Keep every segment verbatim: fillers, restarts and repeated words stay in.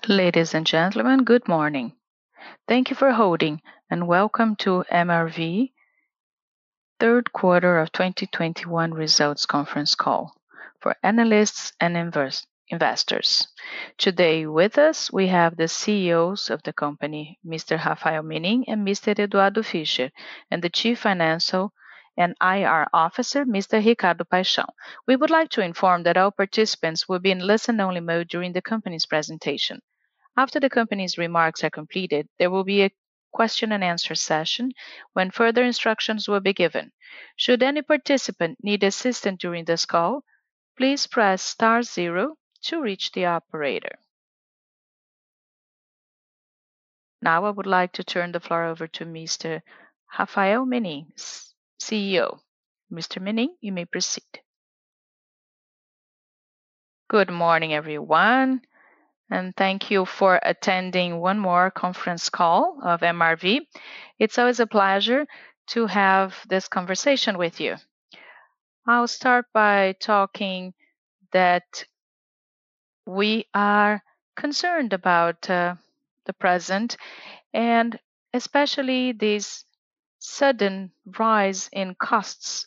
Ladies and gentlemen, good morning. Thank you for holding and welcome to M R V third quarter of twenty twenty-one results conference call for analysts and invers- investors. Today with us, we have the C E Os of the company, Mister Rafael Menin and Mister Eduardo Fischer, and the Chief Financial and I R Officer, Mister Ricardo Paixão. We would like to inform that all participants will be in listen-only mode during the company's presentation. After the company's remarks are completed, there will be a question and answer session when further instructions will be given. Should any participant need assistance during this call, please press star zero to reach the operator. Now I would like to turn the floor over to Mister Rafael Menin, C E O. Mister Menin, you may proceed. Good morning, everyone, and thank you for attending one more conference call of M R V. It's always a pleasure to have this conversation with you. I'll start by talking that we are concerned about uh, the present and especially this sudden rise in costs,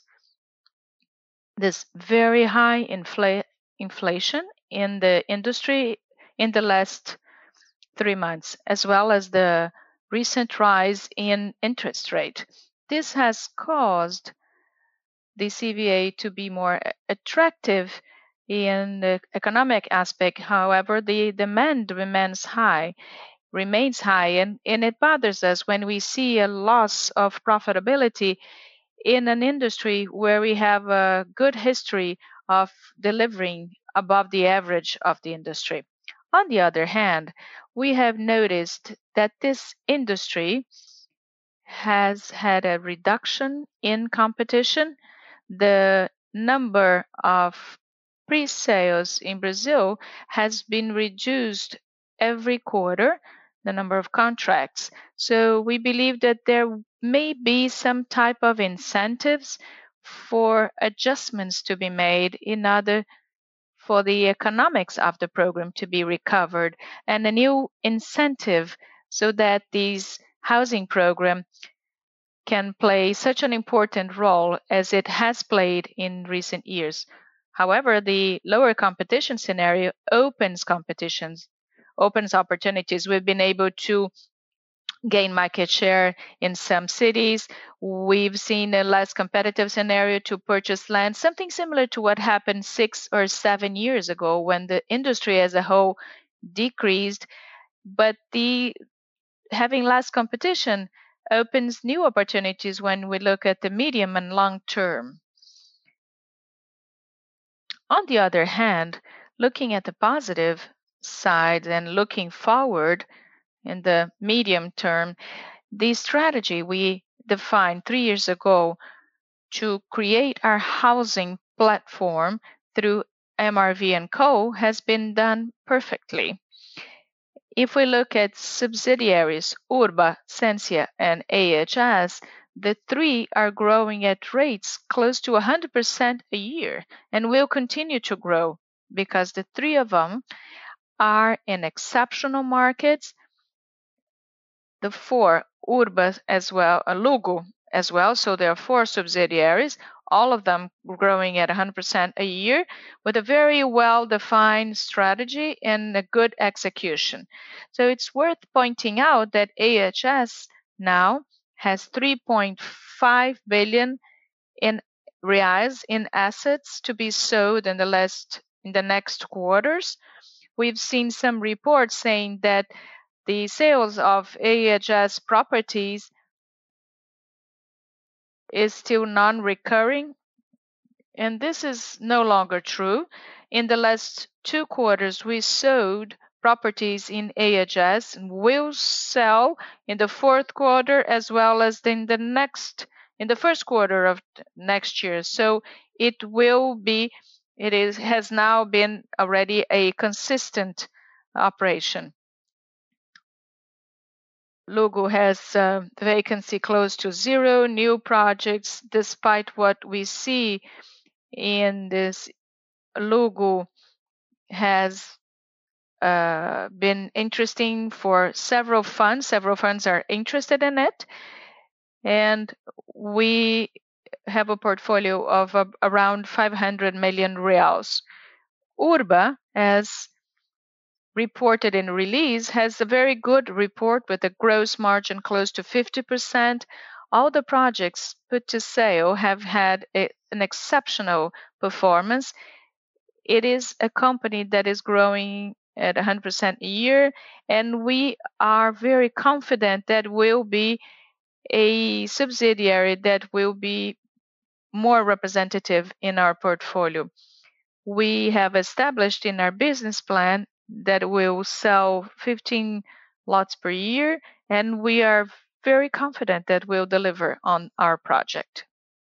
this very high infl- inflation in the industry in the last three months, as well as the recent rise in interest rate. This has caused the C V A to be more attractive in the economic aspect. However, the demand remains high, remains high, and, and it bothers us when we see a loss of profitability in an industry where we have a good history of delivering above the average of the industry. On the other hand, we have noticed that this industry has had a reduction in competition. The number of pre-sales in Brazil has been reduced every quarter, the number of contracts. So we believe that there may be some type of incentives for adjustments to be made in order for the economics of the program to be recovered and a new incentive so that this housing program can play such an important role as it has played in recent years. However, the lower competition scenario opens competitions, opens opportunities. We've been able to gain market share in some cities. We've seen a less competitive scenario to purchase land, something similar to what happened six or seven years ago when the industry as a whole decreased. But the having less competition opens new opportunities when we look at the medium and long term. On the other hand, looking at the positive side and looking forward in the medium term, the strategy we defined three years ago to create our housing platform through M R V and Co has been done perfectly. If we look at subsidiaries, Urba, Sensia, and A H S, the three are growing at rates close to one hundred percent a year and will continue to grow because the three of them are in exceptional markets. The four, Urba as well, uh, Lugo as well, so there are four subsidiaries, all of them growing at one hundred percent a year with a very well-defined strategy and a good execution. So it's worth pointing out that A H S now has three point five billion in reais in assets to be sold in the last in the next quarters. We've seen some reports saying that the sales of A H S properties is still non-recurring, and this is no longer true. In the last two quarters, we sold properties in A H S and will sell in the fourth quarter as well as in the next in the first quarter of next year. So it will be it is has now been already a consistent operation. Lugo has uh, vacancy close to zero, new projects, despite what we see in this. Lugo has uh, been interesting for several funds. Several funds are interested in it. And we have a portfolio of uh, around five hundred million reals. Urba, as reported in release, has a very good report with a gross margin close to fifty percent. All the projects put to sale have had a, an exceptional performance. It is a company that is growing at one hundred percent a year, and we are very confident that will be a subsidiary that will be more representative in our portfolio. We have established in our business plan that we'll sell fifteen lots per year, and we are very confident that we'll deliver on our project.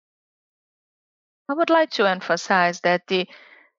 I would like to emphasize that the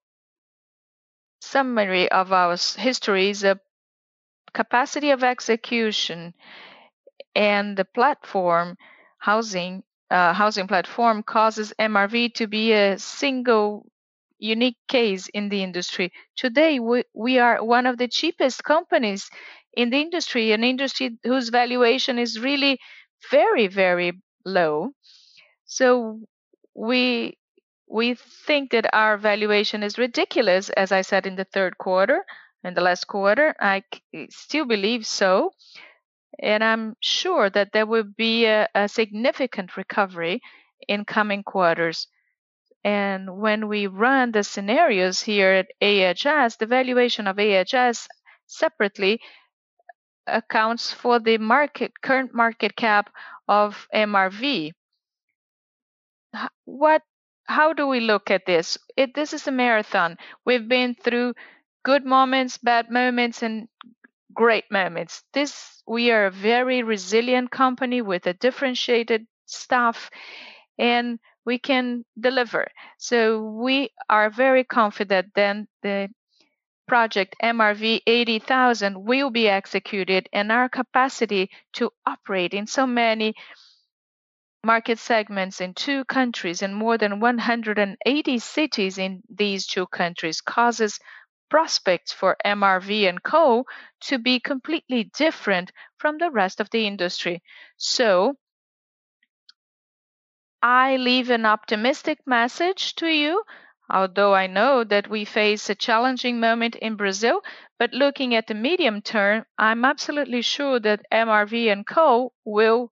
summary of our history is a capacity of execution, and the platform housing uh, housing platform causes M R V to be a single unique case in the industry. Today, we, we are one of the cheapest companies in the industry, an industry whose valuation is really very, very low. So we we think that our valuation is ridiculous, as I said in the third quarter, in the last quarter. I still believe so. And I'm sure that there will be a, a significant recovery in coming quarters. And when we run the scenarios here at A H S, the valuation of A H S separately accounts for the market current market cap of M R V. What? How do we look at this? It, this is a marathon. We've been through good moments, bad moments, and great moments. This we are a very resilient company with a differentiated staff, and we can deliver. So we are very confident then the project M R V eighty thousand will be executed, and our capacity to operate in so many market segments in two countries and more than one hundred eighty cities in these two countries causes prospects for M R V and Co to be completely different from the rest of the industry. So I leave an optimistic message to you, although I know that we face a challenging moment in Brazil, but looking at the medium term, I'm absolutely sure that M R V and Co will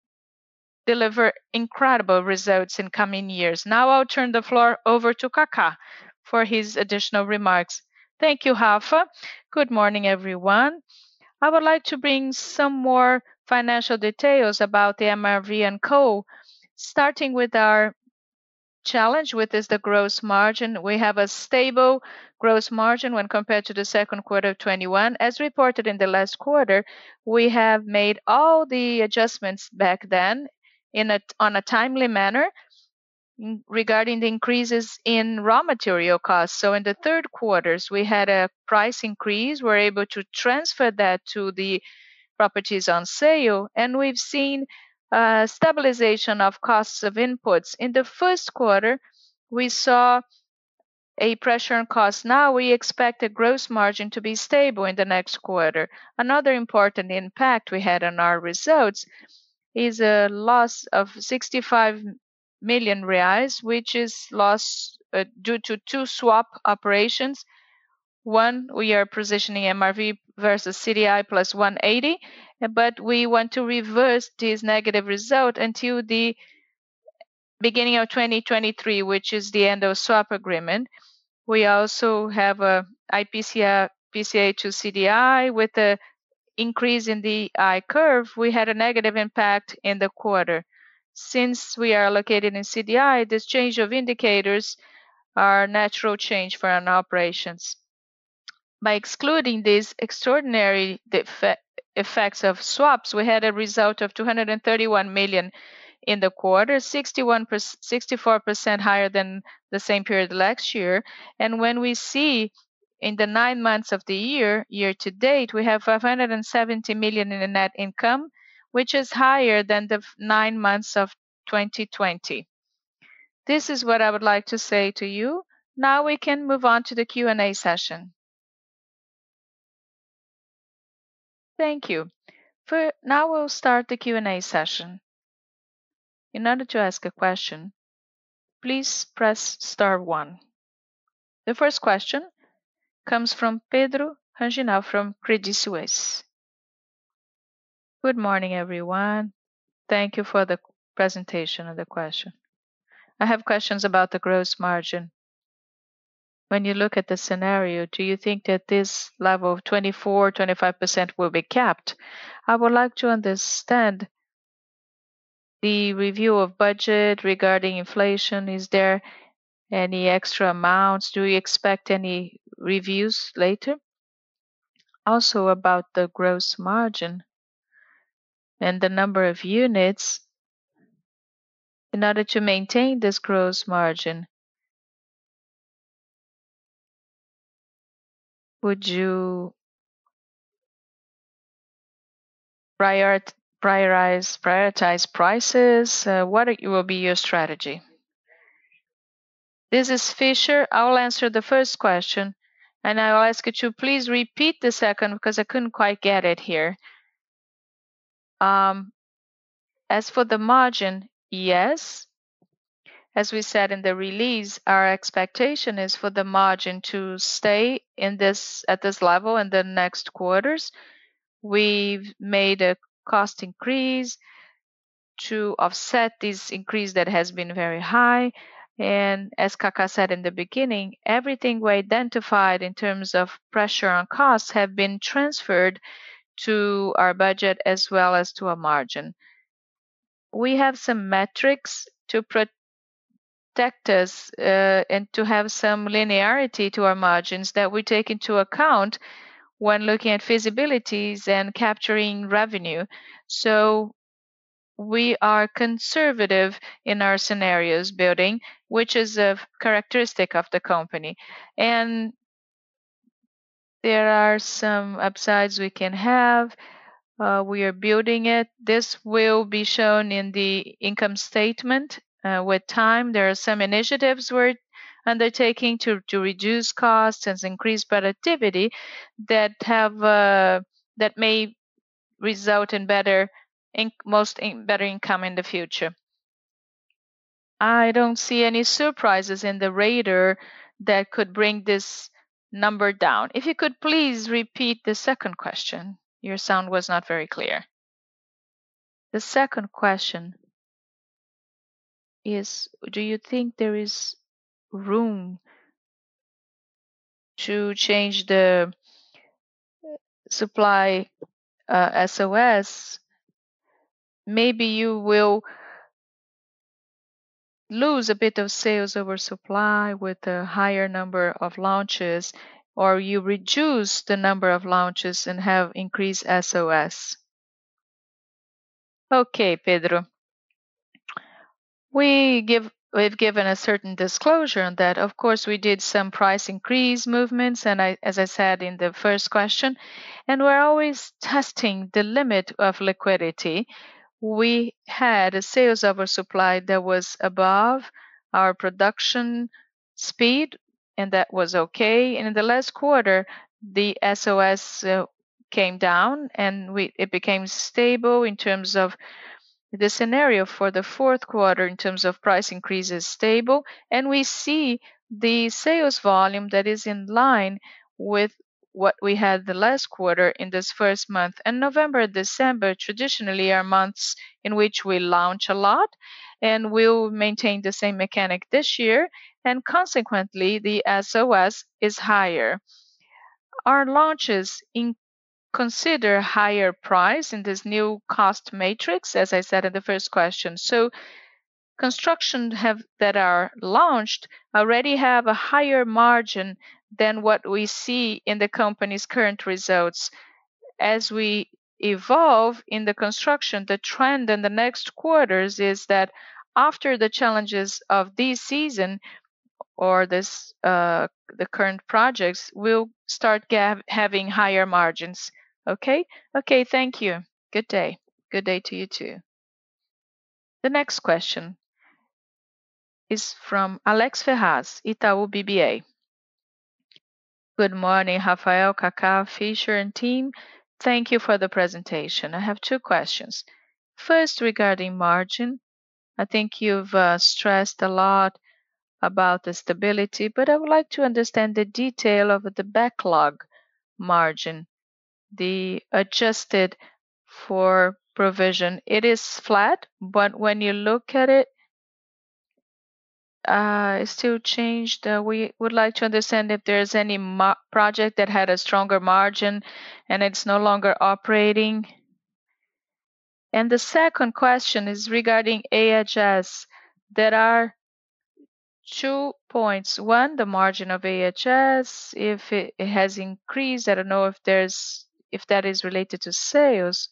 deliver incredible results in coming years. Now I'll turn the floor over to Kaká for his additional remarks. Thank you, Rafa. Good morning, everyone. I would like to bring some more financial details about the M R V and Co. Starting with our challenge, which is the gross margin. We have a stable gross margin when compared to the second quarter of twenty-one. As reported in the last quarter, we have made all the adjustments back then in a, on a timely manner regarding the increases in raw material costs. So in the third quarters, we had a price increase. We're able to transfer that to the properties on sale, and we've seen uh, stabilization of costs of inputs. In the first quarter, we saw a pressure on costs. Now we expect the gross margin to be stable in the next quarter. Another important impact we had on our results is a loss of sixty-five million reais, which is loss uh, due to two swap operations. One, we are positioning M R V versus C D I plus one eighty, but we want to reverse this negative result until the beginning of twenty twenty-three, which is the end of swap agreement. We also have a I P C A, P C A to C D I with a increase in the I curve. We had a negative impact in the quarter. Since we are located in C D I, this change of indicators are natural change for our operations. By excluding these extraordinary effects of swaps, we had a result of two hundred thirty-one million in the quarter, sixty-one, sixty-four percent higher than the same period last year. And when we see in the nine months of the year, year to date, we have five hundred seventy million in the net income, which is higher than the nine months of twenty twenty. This is what I would like to say to you. Now we can move on to the Q and A session. Thank you. For now, we'll start the Q and A session. In order to ask a question, please press star one. The first question comes from Pedro Ranginal from Credit Suisse. Good morning, everyone. Thank you for the presentation of the question. I have questions about the gross margin. When you look at the scenario, do you think that this level of twenty-four, twenty-five percent will be capped? I would like to understand the review of budget regarding inflation. Is there any extra amounts? Do you expect any reviews later? Also about the gross margin and the number of units. In order to maintain this gross margin, would you prioritize prioritize prices? Uh, what will be your strategy? This is Fisher. I'll answer the first question, and I'll ask you to please repeat the second because I couldn't quite get it here. Um, as for the margin, yes. As we said in the release, our expectation is for the margin to stay in this at this level in the next quarters. We've made a cost increase to offset this increase that has been very high. And as Kaka said in the beginning, everything we identified in terms of pressure on costs have been transferred to our budget as well as to our margin. We have some metrics to protect us uh, and to have some linearity to our margins that we take into account when looking at feasibilities and capturing revenue. So we are conservative in our scenarios building, which is a characteristic of the company. And there are some upsides we can have. Uh, we are building it. This will be shown in the income statement uh, with time. There are some initiatives we're undertaking to, to reduce costs and increase productivity that have uh, that may result in better in, most in, better income in the future. I don't see any surprises in the radar that could bring this number down. If you could please repeat the second question. Your sound was not very clear. The second question is, do you think there is room to change the supply uh, S O S? Maybe you will lose a bit of sales over supply with a higher number of launches, or you reduce the number of launches and have increased S O S. Okay, Pedro. We give we've given a certain disclosure on that. Of course, we did some price increase movements, and I, as I said in the first question, and we're always testing the limit of liquidity. We had a sales oversupply that was above our production speed, and that was okay. And in the last quarter, the S O S uh, came down, and we it became stable in terms of the scenario for the fourth quarter in terms of price increase is stable, and we see the sales volume that is in line with what we had the last quarter in this first month. And November, December traditionally are months in which we launch a lot, and we'll maintain the same mechanic this year, and consequently the S O S is higher. Our launches in consider higher price in this new cost matrix, as I said in the first question. So construction have that are launched already have a higher margin than what we see in the company's current results. As we evolve in the construction, the trend in the next quarters is that after the challenges of this season, or this uh, the current projects will start gav- having higher margins. Okay? Okay, thank you. Good day. Good day to you too. The next question is from Alex Ferraz, Itaú B B A. Good morning, Rafael, Kaká, Fisher, and team. Thank you for the presentation. I have two questions. First, regarding margin, I think you've uh, stressed a lot about the stability, but I would like to understand the detail of the backlog margin, the adjusted for provision. It is flat, but when you look at it, uh, it's still changed. Uh, we would like to understand if there's any ma- project that had a stronger margin and it's no longer operating. And the second question is regarding A H S. There are two points. One, the margin of A H S, if it, it has increased. I don't know if there's if that is related to sales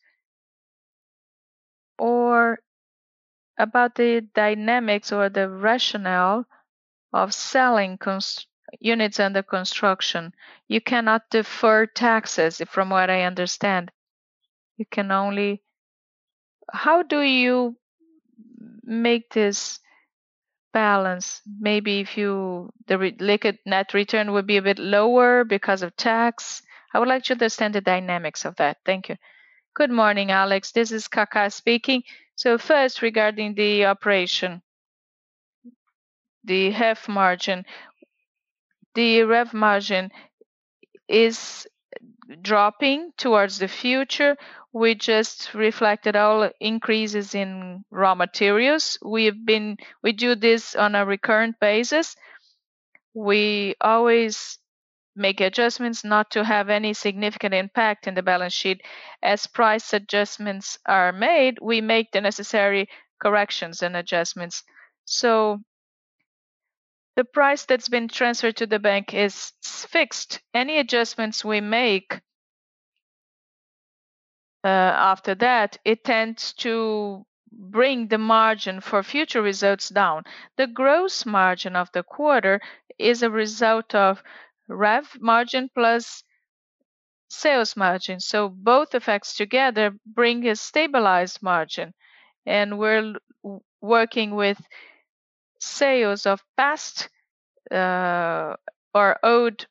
or about the dynamics or the rationale of selling cons- units under construction. You cannot defer taxes, from what I understand. You can only. How do you make this balance? Maybe if you the re- liquid net return would be a bit lower because of tax. I would like to understand the dynamics of that. Thank you. Good morning, Alex. This is Kaká speaking. So first, regarding the operation, the half margin, the rev margin is dropping towards the future. We just reflected all increases in raw materials. We've been we do this on a recurrent basis. We always make adjustments not to have any significant impact in the balance sheet. As price adjustments are made, we make the necessary corrections and adjustments. So the price that's been transferred to the bank is fixed. Any adjustments we make uh, after that, it tends to bring the margin for future results down. The gross margin of the quarter is a result of rev margin plus sales margin. So both effects together bring a stabilized margin. And we're working with sales of past uh, or owed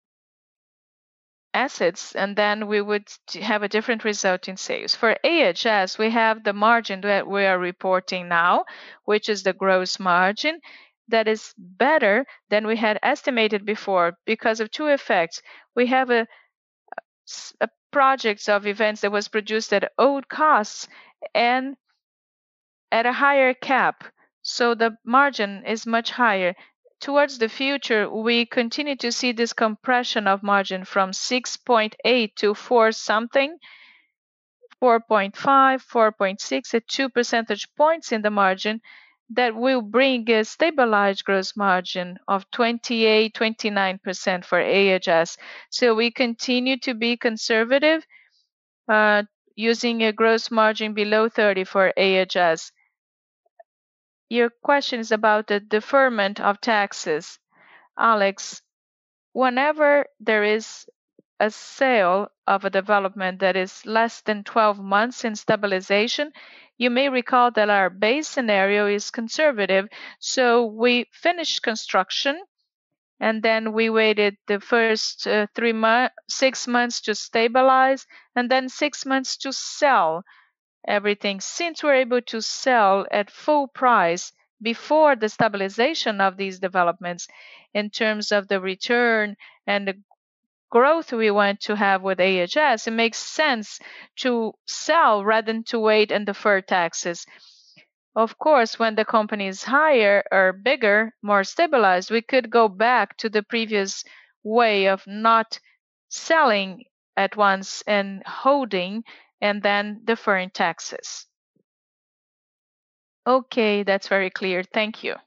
assets, and then we would have a different result in sales. For A H S, we have the margin that we are reporting now, which is the gross margin. That is better than we had estimated before because of two effects. We have a, a projects of events that was produced at old costs and at a higher cap, so the margin is much higher. Towards the future, we continue to see this compression of margin from six point eight to four something, four point five, four point six, at two percentage points in the margin that will bring a stabilized gross margin of twenty-eight, twenty-nine percent for A H S. So we continue to be conservative, uh, using a gross margin below thirty for A H S. Your question is about the deferment of taxes. Alex, whenever there is a sale of a development that is less than twelve months in stabilization, you may recall that our base scenario is conservative. So we finished construction and then we waited the first uh, three months, six months to stabilize, and then six months to sell everything. Since we're able to sell at full price before the stabilization of these developments in terms of the return and the growth we want to have with A H S, it makes sense to sell rather than to wait and defer taxes. Of course, when the company is higher or bigger, more stabilized, we could go back to the previous way of not selling at once and holding and then deferring taxes. Okay, that's very clear. Thank you.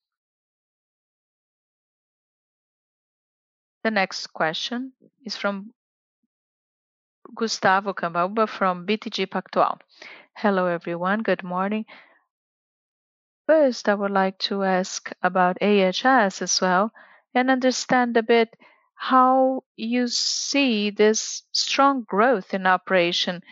The next question is from Gustavo Cambauba from B T G Pactual. Hello, everyone. Good morning. First, I would like to ask about A H S as well and understand a bit how you see this strong growth in operation.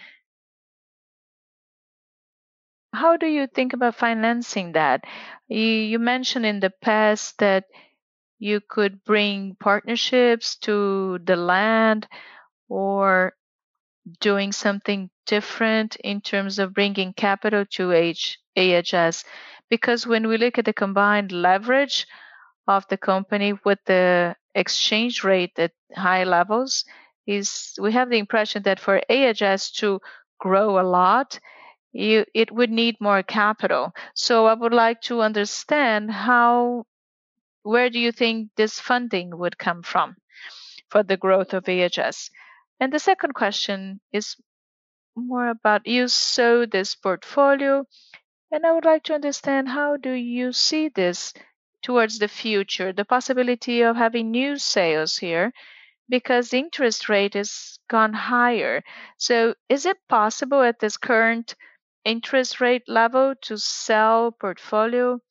How do you think about financing that? You, you mentioned in the past that you could bring partnerships to the land or doing something different in terms of bringing capital to H- A H S? Because when we look at the combined leverage of the company with the exchange rate at high levels, is we have the impression that for A H S to grow a lot, you it would need more capital. So I would like to understand how where do you think this funding would come from for the growth of A H S? And the second question is more about you saw this portfolio, and I would like to understand how do you see this towards the future, the possibility of having new sales here because the interest rate has gone higher. So is it possible at this current interest rate level to sell portfolio,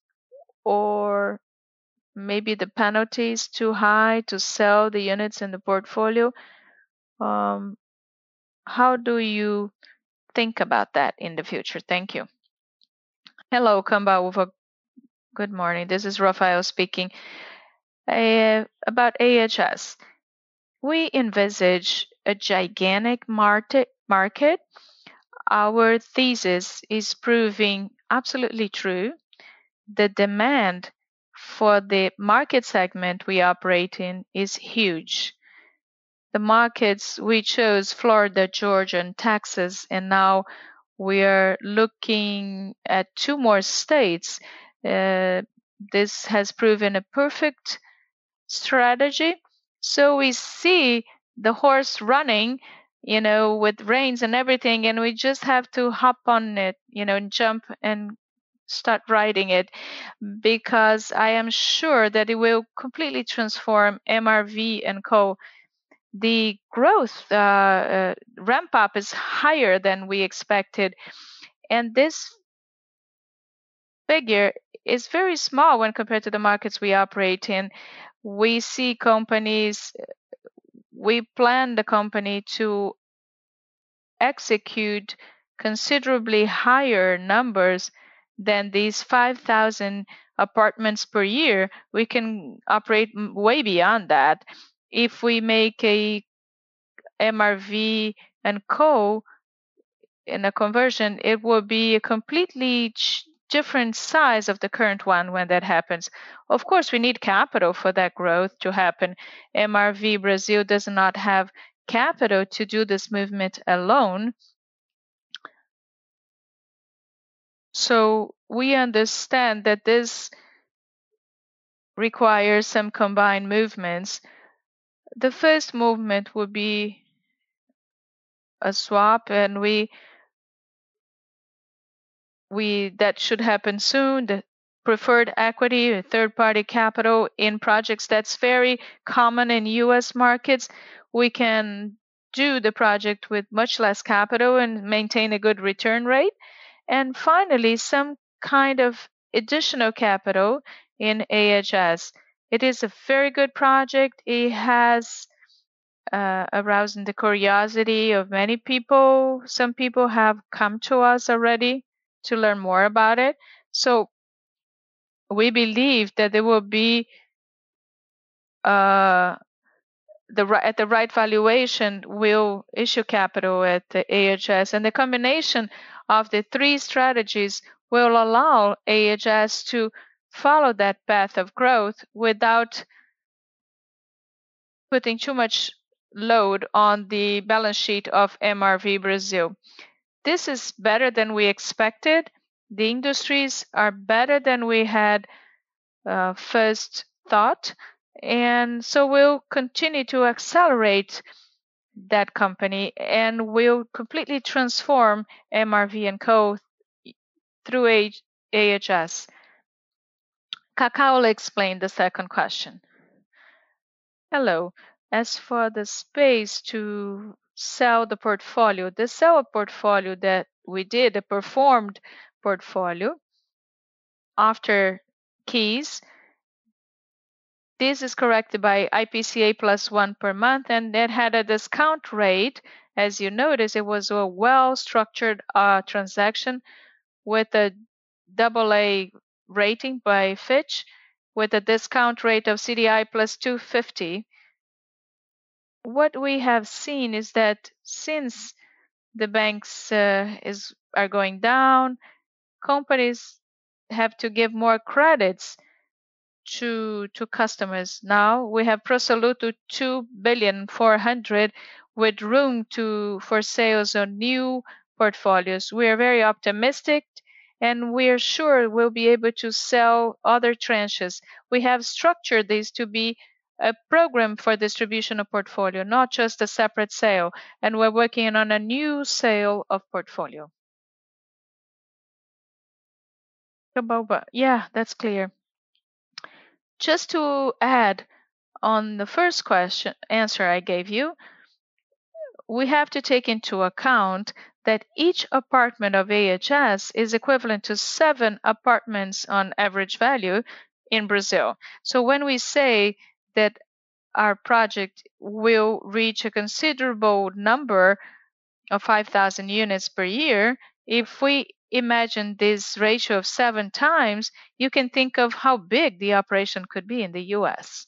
or maybe the penalty is too high to sell the units in the portfolio? Um, how do you think about that in the future? Thank you. Hello, Kamba. Good morning. This is Rafael speaking. Uh, about A H S, we envisage a gigantic market. Market. Our thesis is proving absolutely true. The demand for the market segment we operate in is huge. The markets we chose, Florida, Georgia, and Texas, and now we are looking at two more states. Uh, this has proven a perfect strategy. So we see the horse running, you know, with reins and everything, and we just have to hop on it, you know, and jump and start riding it because I am sure that it will completely transform M R V and Co. The growth uh, uh, ramp up is higher than we expected, and this figure is very small when compared to the markets we operate in. We see companies, we plan the company to execute considerably higher numbers than these five thousand apartments per year. We can operate way beyond that. If we make a M R V and Co in a conversion, it will be a completely ch- different size of the current one when that happens. Of course, we need capital for that growth to happen. M R V Brazil does not have capital to do this movement alone. So we understand that this requires some combined movements. The first movement would be a swap, and we we that should happen soon. The preferred equity, third party capital in projects, that's very common in U S markets. We can do the project with much less capital and maintain a good return rate. And finally, some kind of additional capital in A H S. It is a very good project. It has uh, arousing the curiosity of many people. Some people have come to us already to learn more about it. So we believe that there will be uh, the at the right valuation will issue capital at the A H S, and the combination of the three strategies will allow A H S to follow that path of growth without putting too much load on the balance sheet of M R V Brazil. This is better than we expected. The industries are better than we had uh, first thought. And so we'll continue to accelerate that company and will completely transform M R V and Co. through A H S. Cacau will explain the second question. Hello. As for the space to sell the portfolio, the sell portfolio that we did, the performed portfolio after keys, this is corrected by I P C A plus one per month, and it had a discount rate. As you notice, it was a well-structured uh, transaction with a double A rating by Fitch with a discount rate of C D I plus two hundred fifty. what we have seen is that since the banks uh, is are going down, companies have to give more credits to to customers. Now we have Prosoluto two billion four hundred with room to for sales on new portfolios. We are very optimistic and we are sure we'll be able to sell other tranches. We have structured this to be a program for distribution of portfolio, not just a separate sale. And we're working on a new sale of portfolio. Kabauba. Yeah, that's clear. Just to add on the first question answer I gave you, we have to take into account that each apartment of A H S is equivalent to seven apartments on average value in Brazil. So when we say that our project will reach a considerable number of five thousand units per year, if we imagine this ratio of seven times, you can think of how big the operation could be in the U S.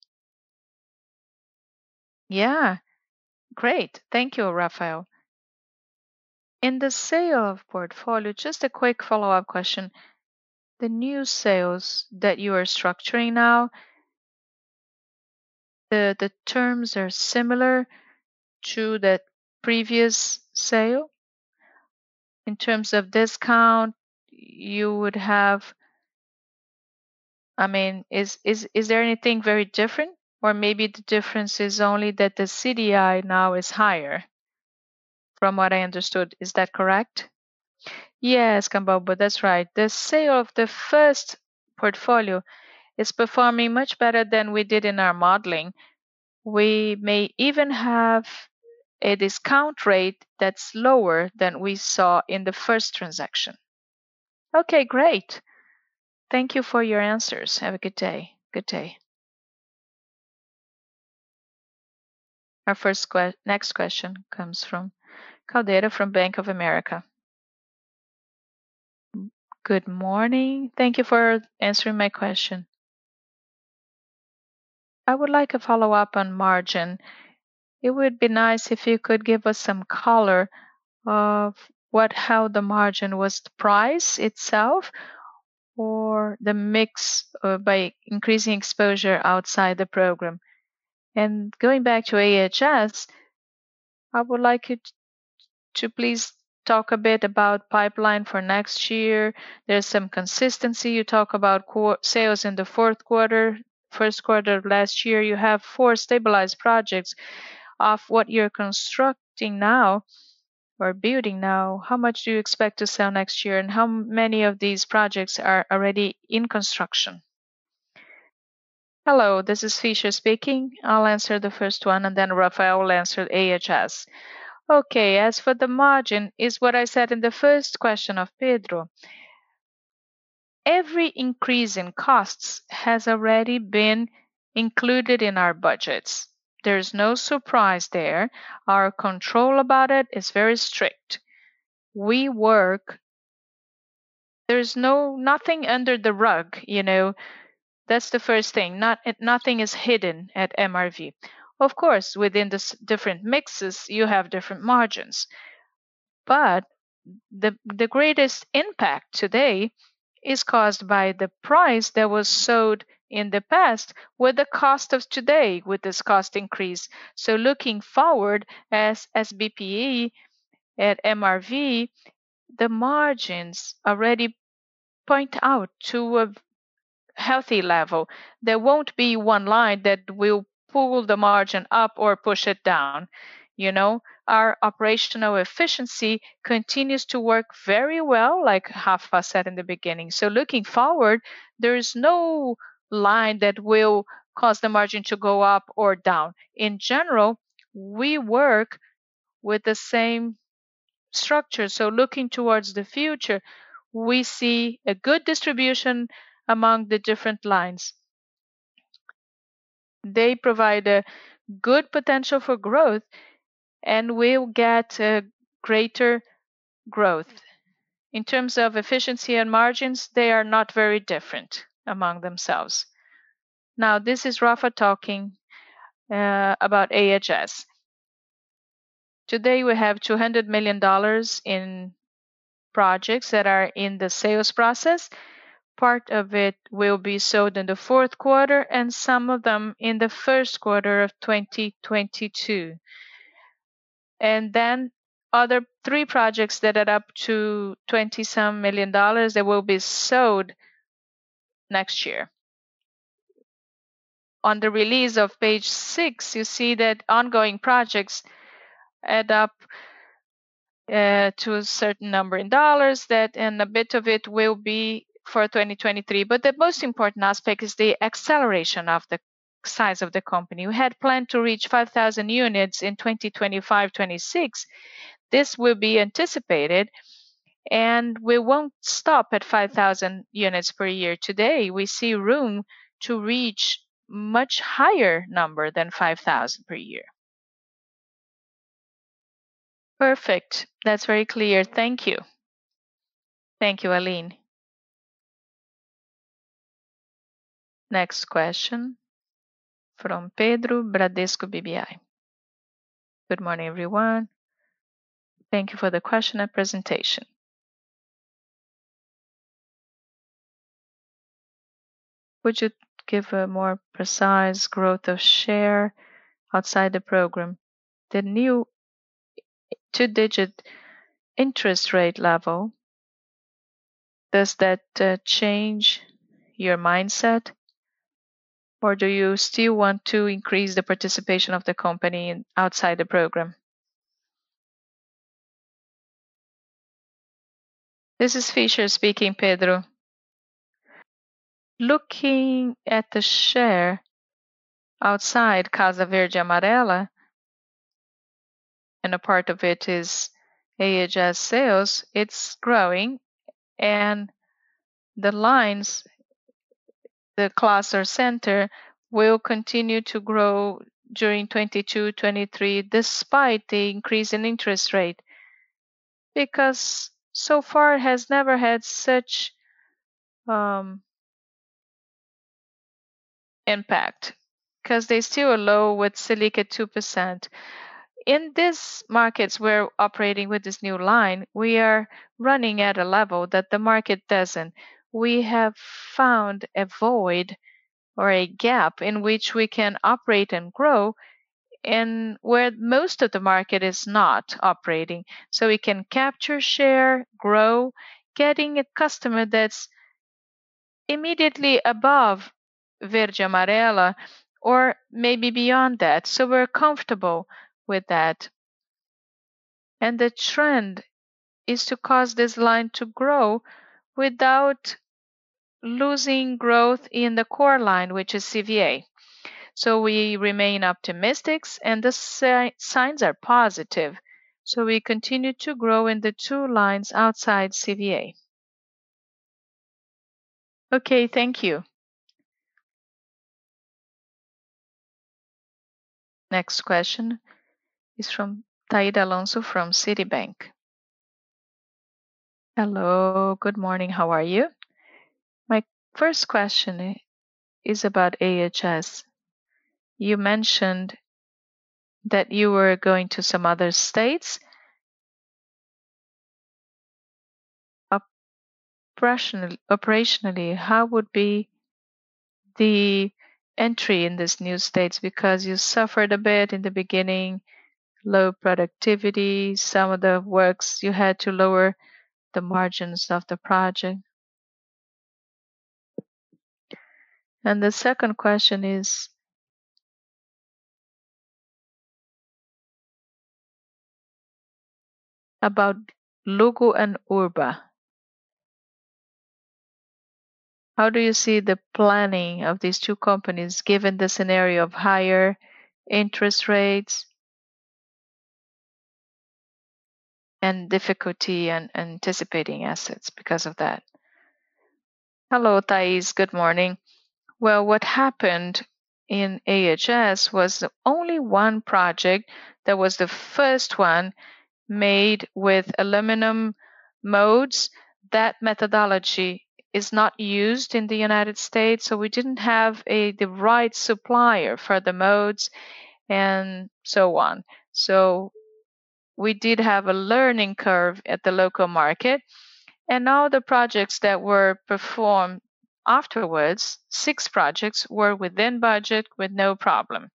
Yeah, great. Thank you, Rafael. In the sale of portfolio, just a quick follow-up question. The new sales that you are structuring now, the the terms are similar to the previous sale? In terms of discount, you would have, I mean, is is is there anything very different? Or maybe the difference is only that the C D I now is higher, from what I understood. Is that correct? Yes, Kambaba, that's right. The sale of the first portfolio is performing much better than we did in our modeling. We may even have a discount rate that's lower than we saw in the first transaction. Okay, great. Thank you for your answers. Have a good day. Good day. Our first que- next question comes from Caldeira from Bank of America. Good morning. Thank you for answering my question. I would like a follow-up on margin. It would be nice if you could give us some color of what how the margin was the price itself or the mix uh, by increasing exposure outside the program. And going back to A H S, I would like you to please talk a bit about pipeline for next year. There's some consistency. You talk about qu- sales in the fourth quarter, first quarter of last year. You have four stabilized projects of what you're constructing now or building now. How much do you expect to sell next year, and how many of these projects are already in construction? Hello, this is Fisher speaking. I'll answer the first one and then Rafael will answer A H S. Okay, as for the margin, is what I said in the first question of Pedro. Every increase in costs has already been included in our budgets. There's no surprise there. Our control about it is very strict. We work, there's no nothing under the rug, you know. That's the first thing. Not nothing is hidden at M R V. Of course, within the s- different mixes, you have different margins. But the the greatest impact today is caused by the price that was sold in the past with the cost of today with this cost increase. So looking forward as as B P E at M R V, the margins already point out to a healthy level. There won't be one line that will pull the margin up or push it down. You know, our operational efficiency continues to work very well, like Rafa said in the beginning. So looking forward, there is no line that will cause the margin to go up or down. In general, we work with the same structure. So looking towards the future, we see a good distribution among the different lines. They provide a good potential for growth and will get a greater growth. In terms of efficiency and margins, they are not very different among themselves. Now, this is Rafa talking. uh, about A H S. Today we have two hundred million dollars in projects that are in the sales process. Part of it will be sold in the fourth quarter and some of them in the first quarter of twenty twenty-two. And then other three projects that add up to twenty some million dollars that will be sold next year. On the release of page six, you see that ongoing projects add up uh, to a certain number in dollars, that and a bit of it will be for twenty twenty-three. But the most important aspect is the acceleration of the size of the company. We had planned to reach five thousand units in twenty twenty-five twenty-six. This will be anticipated, and we won't stop at five thousand units per year. Today, we see room to reach much higher number than five thousand per year. Perfect. That's very clear. Thank you. Thank you, Aline. Next question from Pedro, Bradesco B B I. Good morning, everyone. Thank you for the question and presentation. Would you give a more precise growth of share outside the program? The new two-digit interest rate level, does that uh, change your mindset? Or do you still want to increase the participation of the company outside the program? This is Fischer speaking, Pedro. Looking at the share outside Casa Verde Amarela, and a part of it is A H S sales, it's growing, and the lines, the cluster center, will continue to grow during twenty-two twenty-three despite the increase in interest rate, because so far it has never had such um, impact, because they still are low with Selic at two percent. In these markets we're operating with this new line, we are running at a level that the market doesn't. We have found a void or a gap in which we can operate and grow, and where most of the market is not operating. So we can capture share, grow, getting a customer that's immediately above Verde Amarela or maybe beyond that. So we're comfortable with that. And the trend is to cause this line to grow without losing growth in the core line, which is C V A. So we remain optimistic and the si- signs are positive. So we continue to grow in the two lines outside C V A. Okay, thank you. Next question is from Taida Alonso from Citibank. Hello, good morning. How are you? My first question is about A H S. You mentioned that you were going to some other states. Operationally, operationally, how would be the entry in these new states? Because you suffered a bit in the beginning, low productivity, some of the works you had to lower the margins of the project. And the second question is about Lugo and Urba. How do you see the planning of these two companies given the scenario of higher interest rates and difficulty in anticipating assets because of that? Hello, Thais. Good morning. Well, what happened in A H S was only one project that was the first one made with aluminum modes. That methodology is not used in the United States, so we didn't have a the right supplier for the modes, and so on. So we did have a learning curve at the local market, and all the projects that were performed afterwards, six projects, were within budget with no problem.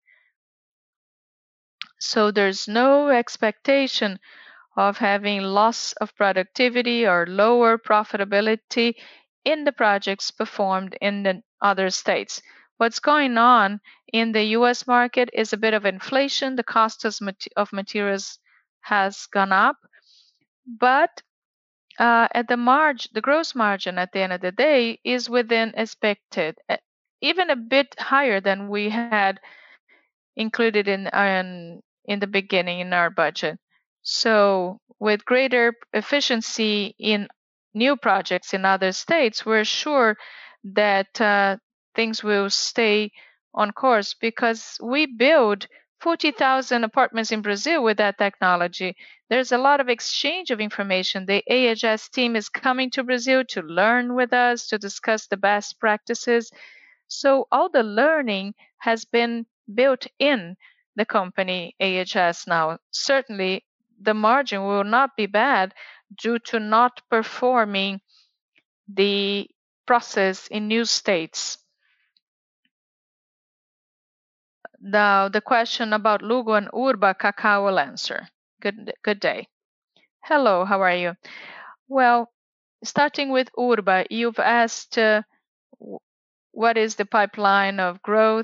So there's no expectation of having loss of productivity or lower profitability in the projects performed in the other states. What's going on in the U S market is a bit of inflation. The cost of materials has gone up, but uh, at the margin, the gross margin at the end of the day is within expected, uh, even a bit higher than we had included in in, in the beginning in our budget. So with greater efficiency in new projects in other states, we're sure that uh, things will stay on course because we build forty thousand apartments in Brazil with that technology. There's a lot of exchange of information. The A H S team is coming to Brazil to learn with us, to discuss the best practices. So all the learning has been built in the company A H S now. Certainly, the margin will not be bad due to not performing the process in new states. Now, the question about Lugo and Urba, Kaká will answer. Good, good day. Hello, how are you? Well, starting with Urba, you've asked uh, what is the pipeline of growth.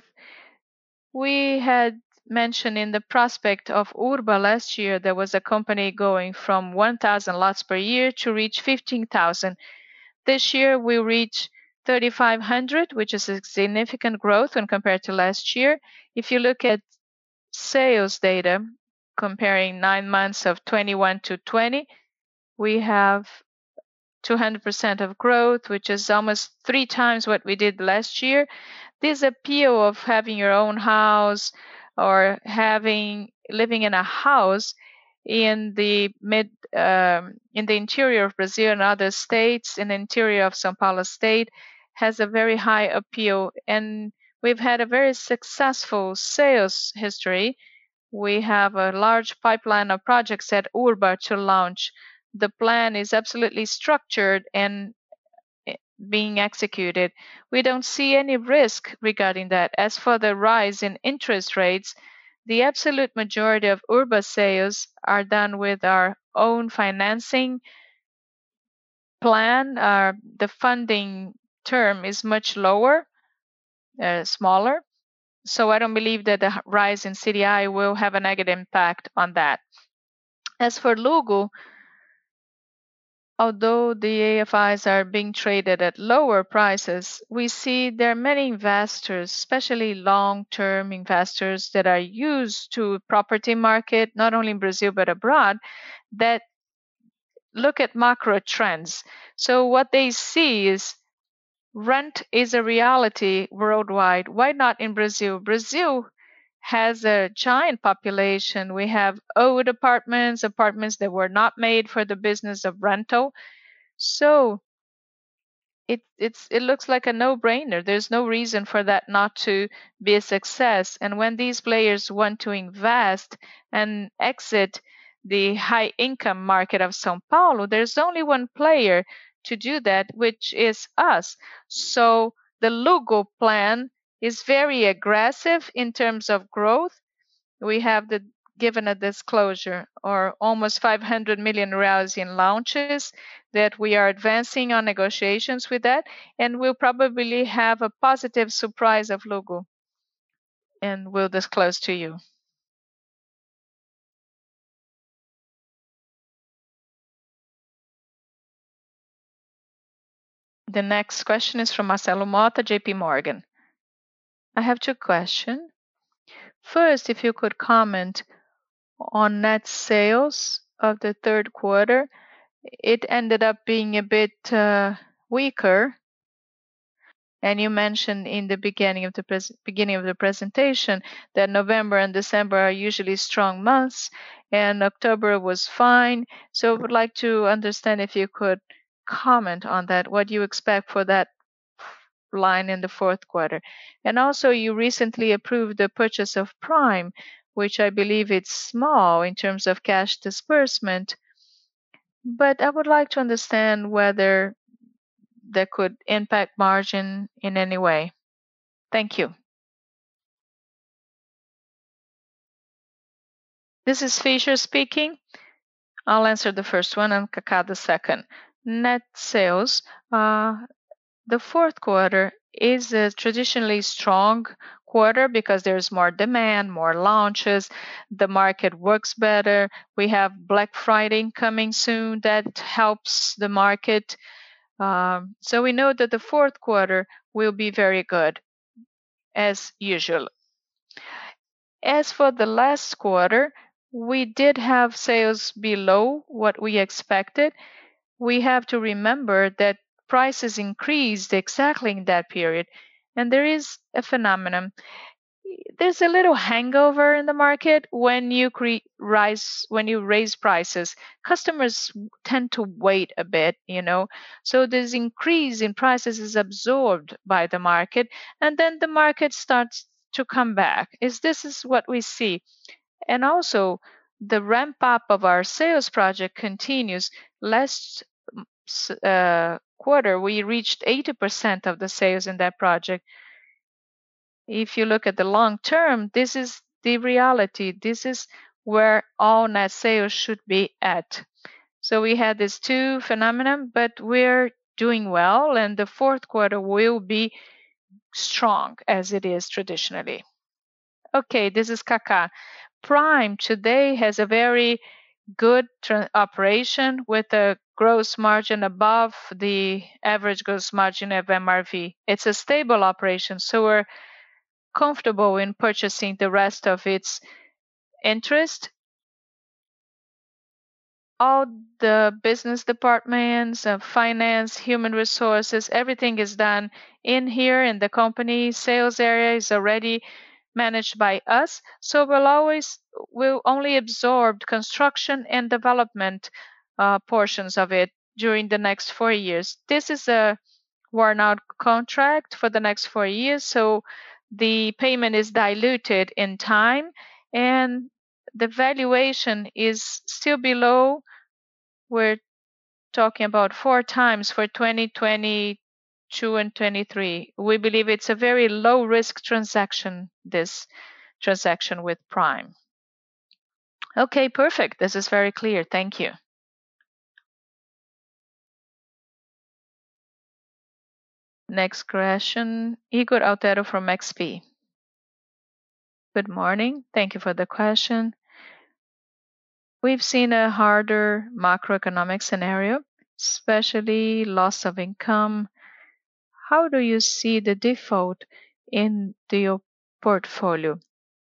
We had mentioned in the prospect of Urba last year, there was a company going from one thousand lots per year to reach fifteen thousand. This year we reach thirty-five hundred, which is a significant growth when compared to last year. If you look at sales data, comparing nine months of twenty-one to twenty, we have two hundred percent of growth, which is almost three times what we did last year. This appeal of having your own house or having living in a house in the mid um, in the interior of Brazil and other states in the interior of São Paulo state has a very high appeal, and we've had a very successful sales history. We have a large pipeline of projects at Urba to launch. The plan is absolutely structured and being executed. We don't see any risk regarding that. As for the rise in interest rates, the absolute majority of Urba sales are done with our own financing plan. Uh, the funding term is much lower, uh, smaller. So I don't believe that the rise in C D I will have a negative impact on that. As for Lugo, although the A F Is are being traded at lower prices, we see there are many investors, especially long-term investors that are used to property market, not only in Brazil but abroad, that look at macro trends. So what they see is rent is a reality worldwide. Why not in Brazil? Brazil has a giant population. We have old apartments, apartments that were not made for the business of rental. So it it's it looks like a no-brainer. There's no reason for that not to be a success. And when these players want to invest and exit the high income market of São Paulo, there's only one player to do that, which is us. So the Lugo plan is very aggressive in terms of growth. We have the given a disclosure or almost five hundred million reais in launches that we are advancing on negotiations with that, and we'll probably have a positive surprise of Lugo, and we'll disclose to you. The next question is from Marcelo Mota, J P Morgan. I have two questions. First, if you could comment on net sales of the third quarter. It ended up being a bit uh, weaker, and you mentioned in the beginning of the pres- beginning of the presentation that November and December are usually strong months, and October was fine. So I would like to understand if you could comment on that. What do you expect for that line in the fourth quarter. And also, you recently approved the purchase of Prime, which I believe it's small in terms of cash disbursement. But I would like to understand whether that could impact margin in any way. Thank you. This is Fischer speaking. I'll answer the first one and Kaká the second. Net sales. Uh, the fourth quarter is a traditionally strong quarter because there's more demand, more launches, the market works better. We have Black Friday coming soon that helps the market. Um, so we know that the fourth quarter will be very good as usual. As for the last quarter, we did have sales below what we expected. We have to remember that prices increased exactly in that period. And there is a phenomenon. There's a little hangover in the market when you cre- rise when you raise prices. Customers tend to wait a bit, you know. So this increase in prices is absorbed by the market, and then the market starts to come back. Is this is what we see. And also, the ramp up of our sales project continues. Last uh, quarter, we reached eighty percent of the sales in that project. If you look at the long term, this is the reality. This is where all net sales should be at. So we had these two phenomena, but we're doing well, and the fourth quarter will be strong as it is traditionally. Okay, this is Kaká. Prime today has a very good tra- operation with a gross margin above the average gross margin of M R V. It's a stable operation, so we're comfortable in purchasing the rest of its interest. All the business departments, uh, finance, human resources, everything is done in here in the company. Sales area is already managed by us. So we'll always, we'll only absorb construction and development uh, portions of it during the next four years. This is a worn out contract for the next four years. So the payment is diluted in time and the valuation is still below. We're talking about four times for twenty twenty-two and twenty-three. We believe it's a very low risk transaction, this transaction with Prime. Okay, perfect. This is very clear. Thank you. Next question, Igor Altero from X P. Good morning. Thank you for the question. We've seen a harder macroeconomic scenario, especially loss of income. How do you see the default in the portfolio?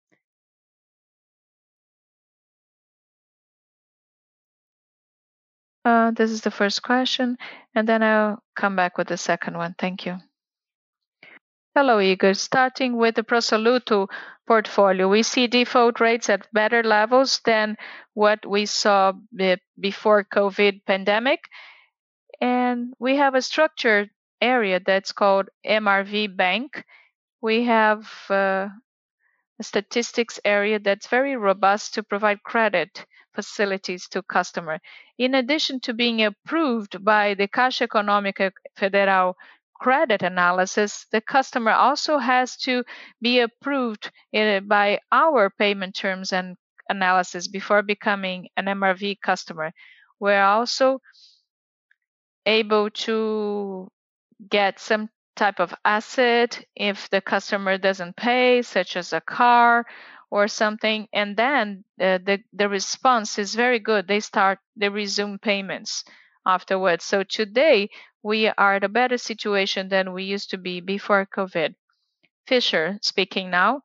Uh, this is the first question, and then I'll come back with the second one. Thank you. Hello, Igor. Starting with the Prosoluto portfolio, we see default rates at better levels than what we saw before COVID pandemic. And we have a structured area that's called M R V Bank. We have uh, a statistics area that's very robust to provide credit facilities to customer. In addition to being approved by the Caixa Econômica Federal credit analysis, the customer also has to be approved in, by our payment terms and analysis before becoming an M R V customer. We're also able to get some type of asset if the customer doesn't pay, such as a car or something, and then uh, the the response is very good. They start they resume payments afterwards. So today we are at a better situation than we used to be before COVID. Fischer speaking now.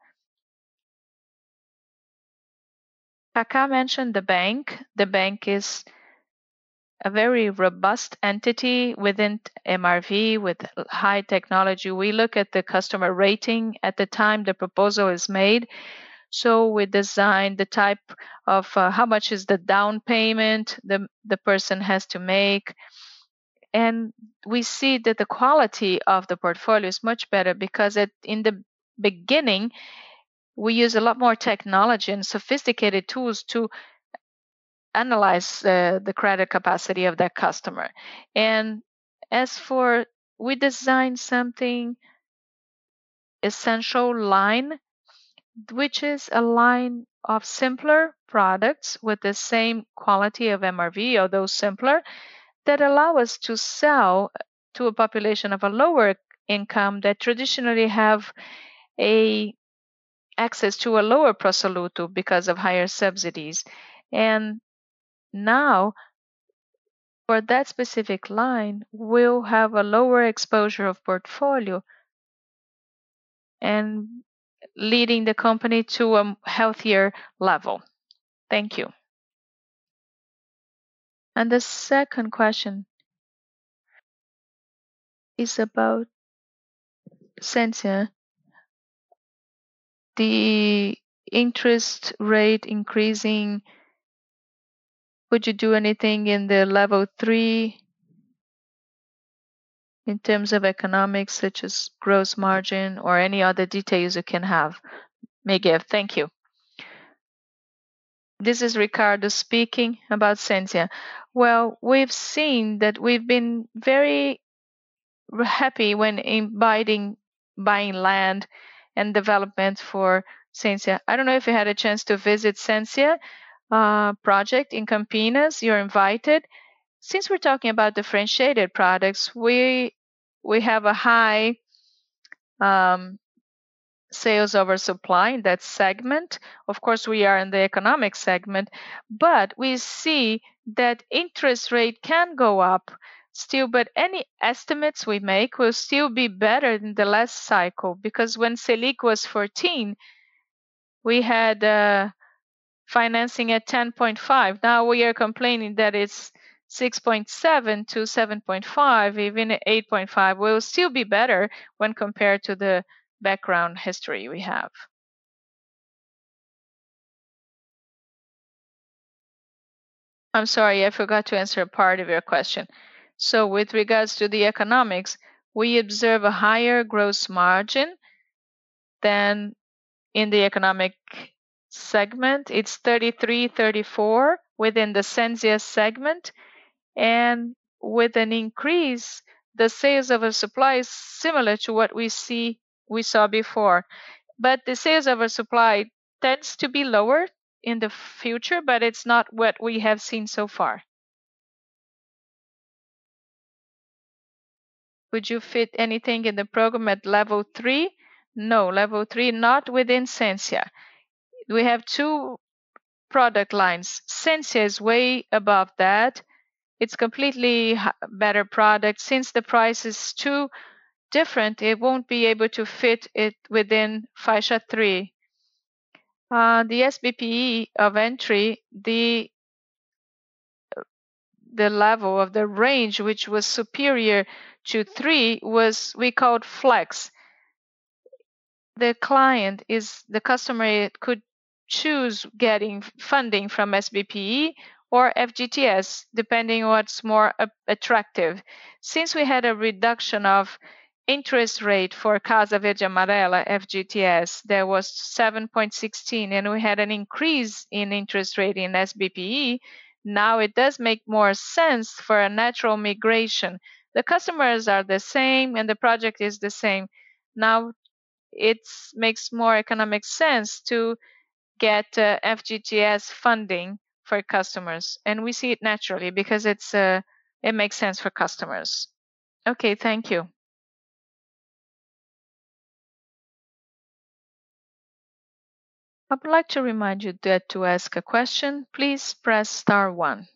Kaká mentioned the bank. The bank is a very robust entity within M R V with high technology. We look at the customer rating at the time the proposal is made. So we design the type of uh, how much is the down payment the, the person has to make. And we see that the quality of the portfolio is much better because it, in the beginning, we use a lot more technology and sophisticated tools to analyze uh, the credit capacity of that customer. And as for, we design something essential line, which is a line of simpler products with the same quality of M R V, although simpler, that allow us to sell to a population of a lower income that traditionally have a access to a lower prosoluto because of higher subsidies. And now, for that specific line, we'll have a lower exposure of portfolio and leading the company to a healthier level. Thank you. And the second question is about Sensia. The interest rate increasing, would you do anything in the level three in terms of economics, such as gross margin or any other details you can have? May give. Thank you. This is Ricardo speaking about Sensia. Well, we've seen that we've been very happy when inviting buying land and development for Sensia. I don't know if you had a chance to visit Sensia uh, project in Campinas. You're invited. Since we're talking about differentiated products, we we have a high um, sales over supply in that segment. Of course, we are in the economic segment, but we see that interest rate can go up still, but any estimates we make will still be better than the last cycle, because when Selic was fourteen, we had uh, financing at ten point five. Now we are complaining that it's six point seven to seven point five, even eight point five will still be better when compared to the background history we have. I'm sorry, I forgot to answer a part of your question. So with regards to the economics, we observe a higher gross margin than in the economic segment. It's thirty-three, thirty-four within the Sensia segment. And with an increase, the sales of a supply is similar to what we see we saw before. But the sales of a supply tends to be lower in the future, but it's not what we have seen so far. Would you fit anything in the program at level three? No, level three, not within Sensia. We have two product lines. Sensia is way above that. It's completely better product. Since the price is too different, it won't be able to fit it within Faixa three. Uh, the S B P E of entry, the the level of the range which was superior to three was we called flex. The client is the customer could choose getting funding from S B P E or F G T S, depending on what's more attractive. Since we had a reduction of interest rate for Casa Verde Amarela, F G T S, there was seven point one six, and we had an increase in interest rate in S B P E. Now it does make more sense for a natural migration. The customers are the same and the project is the same. Now it makes more economic sense to get uh, F G T S funding for customers, and we see it naturally because it's uh, it makes sense for customers. Okay, thank you. I would like to remind you that to ask a question, please press star one.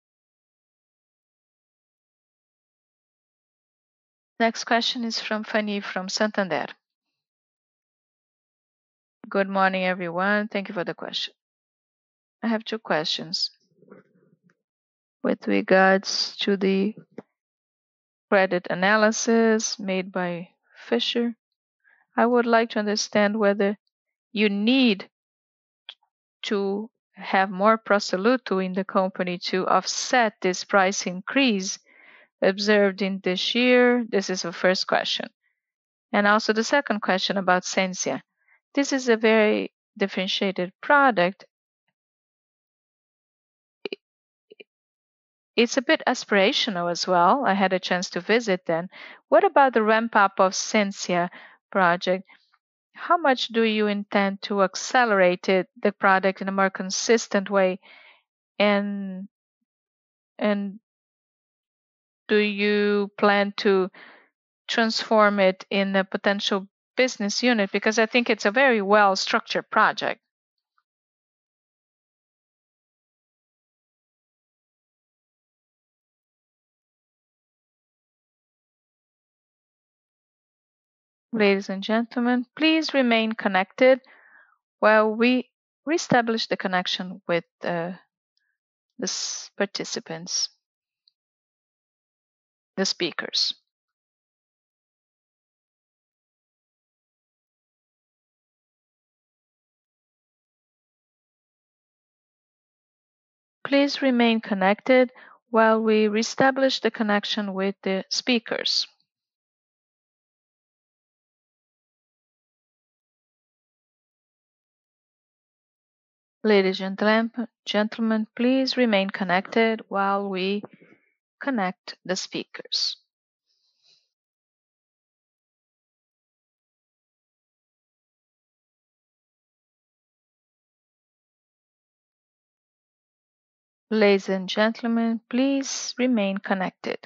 Next question is from Fanny from Santander. Good morning, everyone. Thank you for the question. I have two questions. With regards to the credit analysis made by Fisher, I would like to understand whether you need to have more prosoluto in the company to offset this price increase observed in this year? This is the first question. And also the second question about Sensia. This is a very differentiated product. It's a bit aspirational as well. I had a chance to visit then. What about the ramp up of Sensia project? How much do you intend to accelerate it, the product in a more consistent way? And and do you plan to transform it in a potential business unit? Because I think it's a very well structured project. Ladies and gentlemen, please remain connected while we reestablish the connection with uh, the s- participants, the speakers. Please remain connected while we reestablish the connection with the speakers. Ladies and gentlemen, please remain connected while we connect the speakers. Ladies and gentlemen, please remain connected.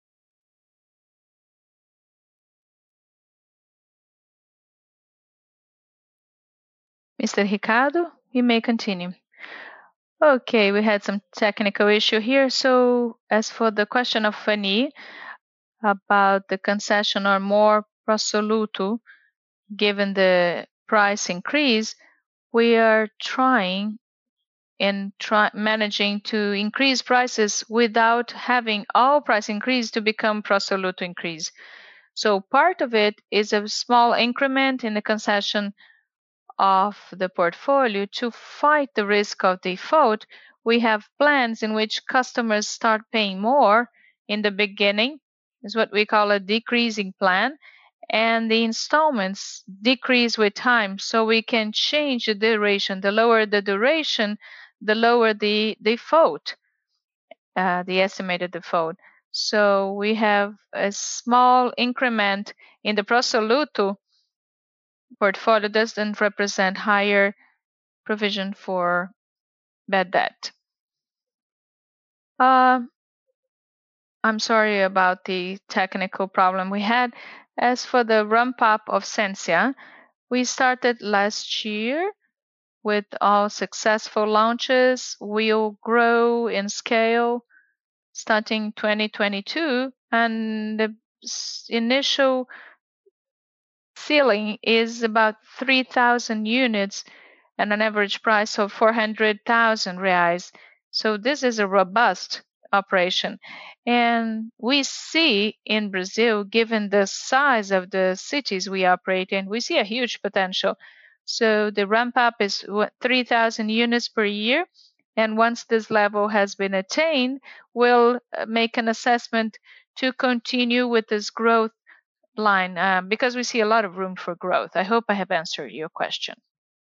Mister Ricardo, you may continue. Okay, we had some technical issue here. So as for the question of Fanny about the concession or more pro soluto, given the price increase, we are trying and try managing to increase prices without having all price increase to become pro soluto increase. So part of it is a small increment in the concession of the portfolio. To fight the risk of default, we have plans in which customers start paying more in the beginning, is what we call a decreasing plan, and the installments decrease with time, so we can change the duration. The lower the duration, the lower the default, uh, the estimated default. So we have a small increment in the pro soluto portfolio doesn't represent higher provision for bad debt. Uh, I'm sorry about the technical problem we had. As for the ramp up of Sensia, we started last year with all successful launches. We'll grow in scale starting twenty twenty-two, and the initial ceiling is about three thousand units and an average price of four hundred thousand reais. So this is a robust operation. And we see in Brazil, given the size of the cities we operate in, we see a huge potential. So the ramp up is three thousand units per year. And once this level has been attained, we'll uh, make an assessment to continue with this growth line uh, because we see a lot of room for growth. I hope I have answered your question.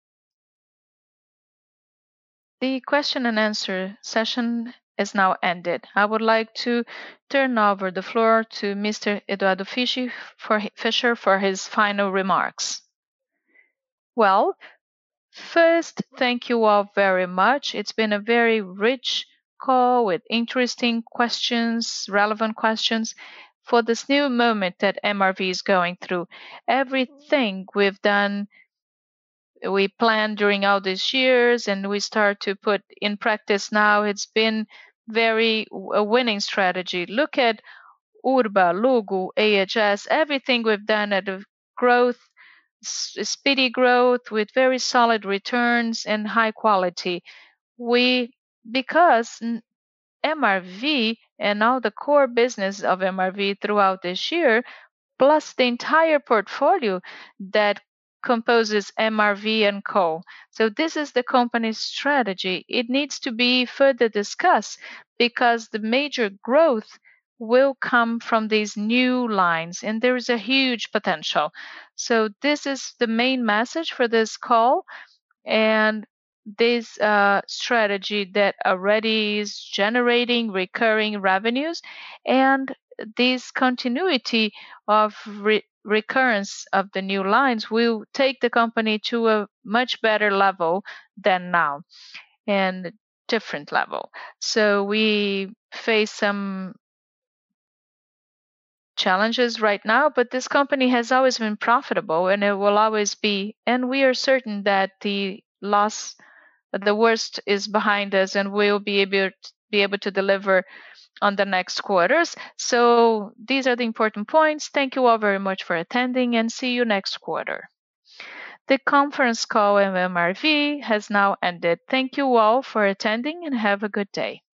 The question and answer session is now ended. I would like to turn over the floor to Mister Eduardo Fischer for, Fischer for his final remarks. Well, first, thank you all very much. It's been a very rich call with interesting questions, relevant questions for this new moment that M R V is going through. Everything we've done, we planned during all these years, and we start to put in practice now. It's been very a winning strategy. Look at Urba, Lugo, A H S, everything we've done at a growth, speedy growth with very solid returns and high quality. We because M R V and all the core business of M R V throughout this year, plus the entire portfolio that composes M R V and Co. So this is the company's strategy. It needs to be further discussed because the major growth will come from these new lines, and there is a huge potential. So this is the main message for this call, and this uh, strategy that already is generating recurring revenues, and this continuity of re- recurrence of the new lines will take the company to a much better level than now, and different level. So we face some challenges right now, but this company has always been profitable and it will always be. And we are certain that the loss, the worst is behind us, and we'll be able to, be able to deliver on the next quarters. So these are the important points. Thank you all very much for attending, and see you next quarter. The conference call of M R V has now ended. Thank you all for attending and have a good day.